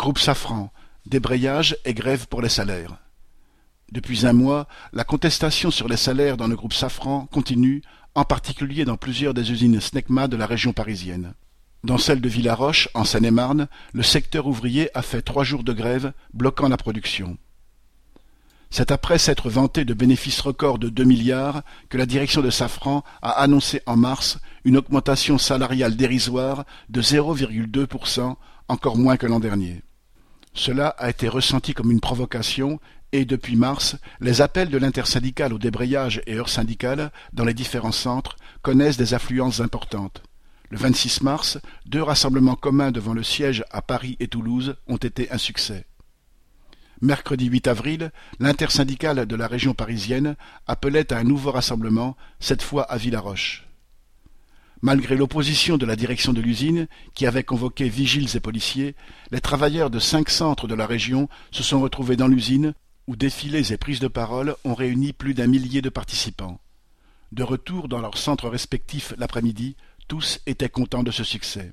Groupe Safran, débrayage et grève pour les salaires. Depuis un mois, la contestation sur les salaires dans le groupe Safran continue, en particulier dans plusieurs des usines Snecma de la région parisienne. Dans celle de Villaroche, en Seine-et-Marne, le secteur ouvrier a fait 3 jours de grève, bloquant la production. C'est après s'être vanté de bénéfices records de 2 milliards que la direction de Safran a annoncé en mars une augmentation salariale dérisoire de 0,2%, encore moins que l'an dernier. Cela a été ressenti comme une provocation et, depuis mars, les appels de l'intersyndicale au débrayage et heures syndicales dans les différents centres connaissent des affluences importantes. Le 26 mars, 2 rassemblements communs devant le siège à Paris et Toulouse ont été un succès. Mercredi 8 avril, l'intersyndicale de la région parisienne appelait à un nouveau rassemblement, cette fois à Villaroche. Malgré l'opposition de la direction de l'usine, qui avait convoqué vigiles et policiers, les travailleurs de 5 centres de la région se sont retrouvés dans l'usine, où défilés et prises de parole ont réuni plus d'1 millier de participants. De retour dans leurs centres respectifs l'après-midi, tous étaient contents de ce succès.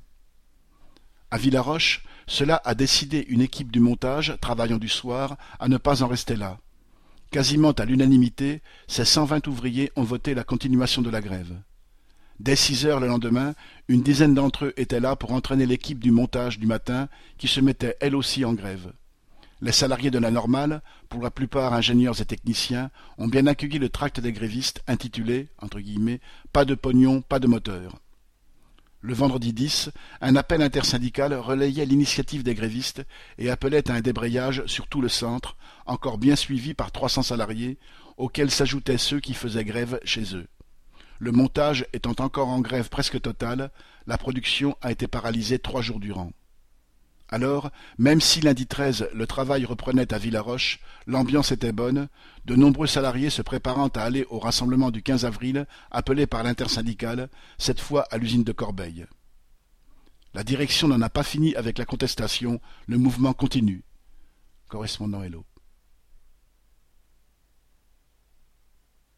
À Villaroche, cela a décidé une équipe du montage, travaillant du soir, à ne pas en rester là. Quasiment à l'unanimité, ces 120 ouvriers ont voté la continuation de la grève. Dès 6 heures le lendemain, une dizaine d'entre eux étaient là pour entraîner l'équipe du montage du matin, qui se mettait elle aussi en grève. Les salariés de la Normale, pour la plupart ingénieurs et techniciens, ont bien accueilli le tract des grévistes intitulé, entre guillemets, « Pas de pognon, pas de moteur ». Le vendredi 10, un appel intersyndical relayait l'initiative des grévistes et appelait à un débrayage sur tout le centre, encore bien suivi par 300 salariés, auxquels s'ajoutaient ceux qui faisaient grève chez eux. Le montage étant encore en grève presque totale, la production a été paralysée 3 jours durant. Alors, même si lundi 13, le travail reprenait à Villaroche, l'ambiance était bonne, de nombreux salariés se préparant à aller au rassemblement du 15 avril, appelé par l'intersyndicale, cette fois à l'usine de Corbeil. La direction n'en a pas fini avec la contestation, le mouvement continue. Correspondant Hello.